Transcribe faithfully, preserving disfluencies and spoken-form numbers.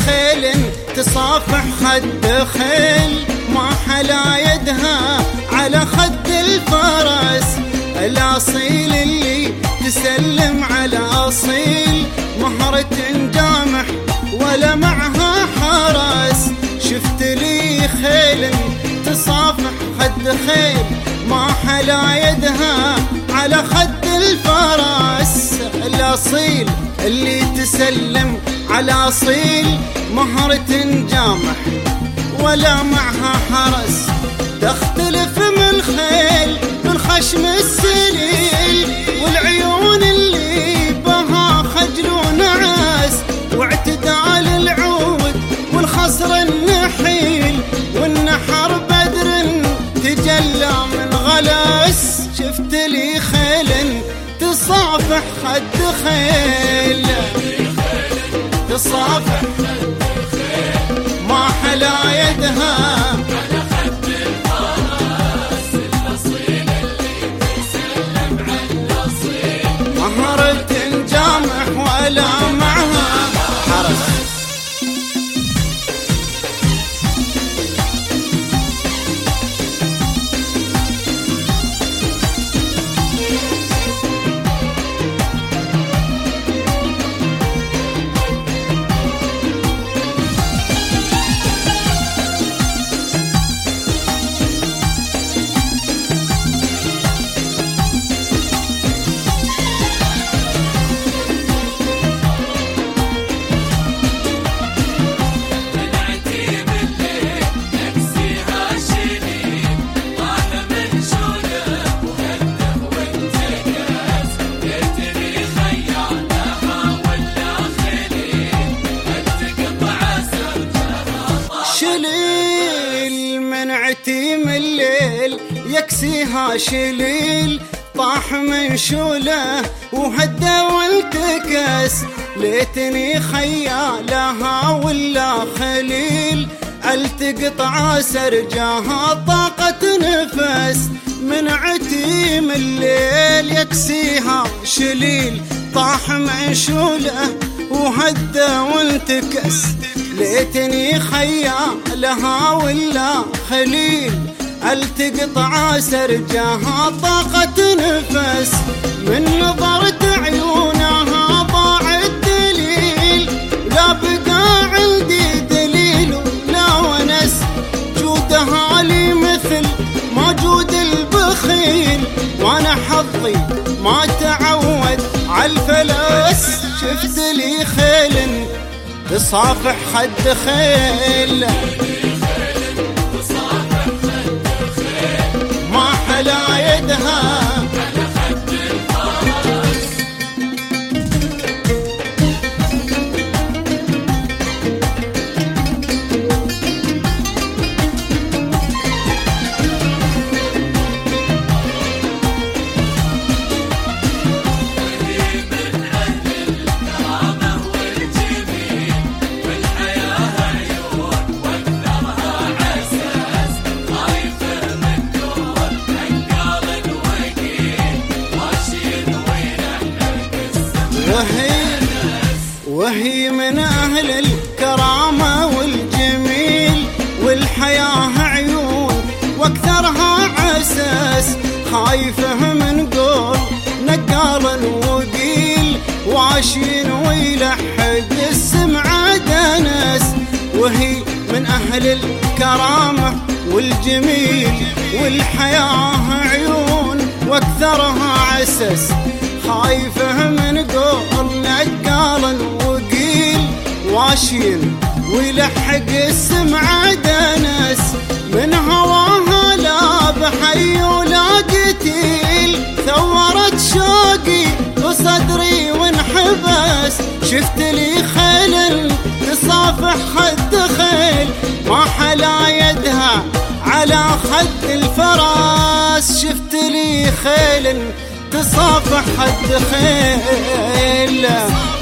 خيل تصافح خد خيل، ما حلا يدها على خد الفرس. الأصيل اللي تسلم على أصيل، مهرة جامح ولا معها حرس. شفت لي خيل تصافح خد خيل، ما حلا يدها على خد الفرس. الأصيل اللي تسلم على أصيل، مهرة جامح ولا معها حرس. تختلف من الخيل بالخشم السليل، والعيون اللي بها خجل ونعاس، واعتدال العود والخصر النحيل، والنحر بدر تجلى من غلس. شفت لي خيل تصافح خد خيل، تصافح ما حلا يدها على خد الفرس. الأصيل اللي تسلم على الأصيل، مهرة جامح ولا معها حرس. شليل منعتي من الليل يكسيها شليل، طاح من شوله وهدى والتكس. ليتني خيالها ولا خليل، التقط عسر جاها طاقة نفس. منعتي من الليل يكسيها شليل، طاح من شوله وهدى والتكس. ليتني خيالها ولا خليل، التقط عسر جاها طاقة نفس. من نظرة عيونها ضاع الدليل، لا بقى عندي دليل ولا ونس. جودها لي مثل ما جود البخيل، وانا حظي ما تعود عالفلس. شفت لي خيل تصافح خد خيل، ما حلا يدها على خد الفرس. وهي من أهل الكرامة والجميل، والحياة عيون واكثرها عساس. خايفه من قول نقال وقيل، وعشين ويلحق السمعة دنس. وهي من أهل الكرامة والجميل، والحياة عيون واكثرها عساس. خايفه من قول نقال وقيل، واشين ويلحق السمعة دنس. من هواها لا بحي ولا قتيل، ثورت شوقي وصدري وانحبس. شفت لي خيل تصافح خد خيل، ما حلا يدها على خد الفرس. شفت لي خيل تصافح خد خيل.